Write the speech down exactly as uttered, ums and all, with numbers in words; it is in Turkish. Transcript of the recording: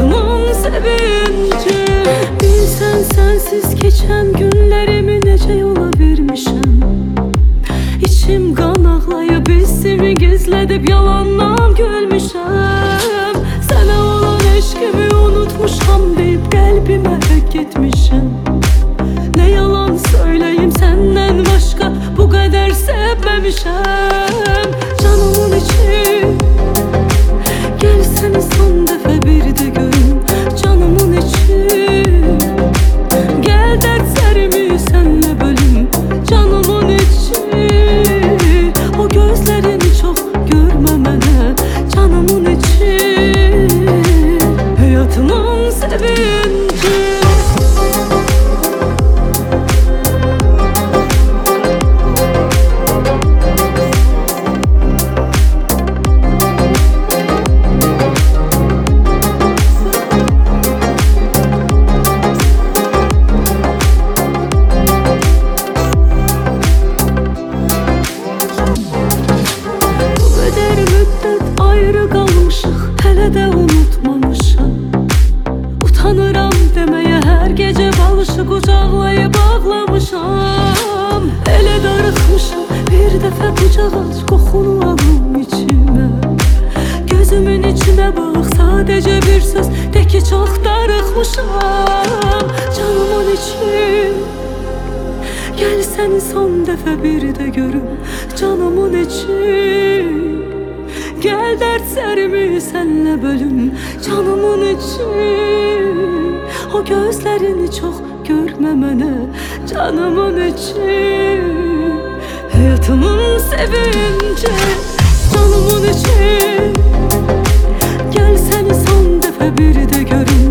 hayatımın sevinci. Bilsen sensiz geçen günlerimi nece yola vermişim. İçim kan ağlayıp hissimi gizledip yalandan gülmüşüm. Sana olan eşkimi unutmuşam deyip kalbime hak etmişim. Ne yalan söyleyeyim senden başka bu kadar sevmemişim. Canımın içi gel seni son defa bir de görün. Canımın içi gel dertlerimi senle bölün. Canımın içi o gözlerini çok görmemene. Canımın içi hayatımın sevinci. Ayrı kalmışıq, hələ də unutmamışam. Utanıram deməyə hər gecə balışı qucaqlayıb ağlamışam. Elə darıxmışam, bir dəfə qucaq aç, qoxunu alım içimə. Gözümün içinə bax, sadəcə bir söz de ki çox darıxmışam. Canımın içi gəl səni son dəfə bir də görüm. Canımın içi gel dertlerimi senle bölüm. Canımın içi o gözlerini çok görmemene. Canımın içi hayatımın sevinci. Canımın içi gel seni son defa bir de görün.